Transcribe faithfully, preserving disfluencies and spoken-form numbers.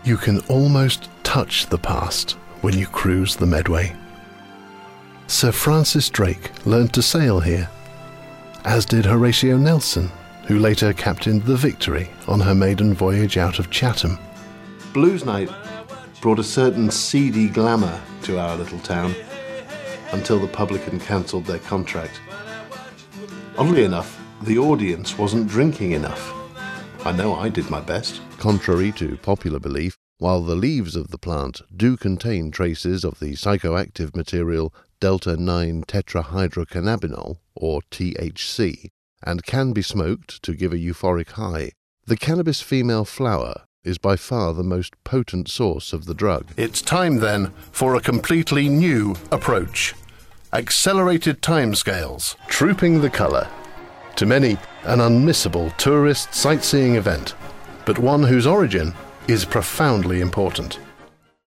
You can almost touch the past when you cruise the Medway. Sir Francis Drake learned to sail here, as did Horatio Nelson, who later captained the Victory on her maiden voyage out of Chatham. Blues Night brought a certain seedy glamour to our little town until the publican cancelled their contract. Oddly enough, the audience wasn't drinking enough. I know I did my best. Contrary to popular belief, while the leaves of the plant do contain traces of the psychoactive material delta nine tetrahydrocannabinol, or T H C, and can be smoked to give a euphoric high, the cannabis female flower is by far the most potent source of the drug. It's time then for a completely new approach. Accelerated timescales, trooping the colour. To many, an unmissable tourist sightseeing event, but one whose origin is profoundly important.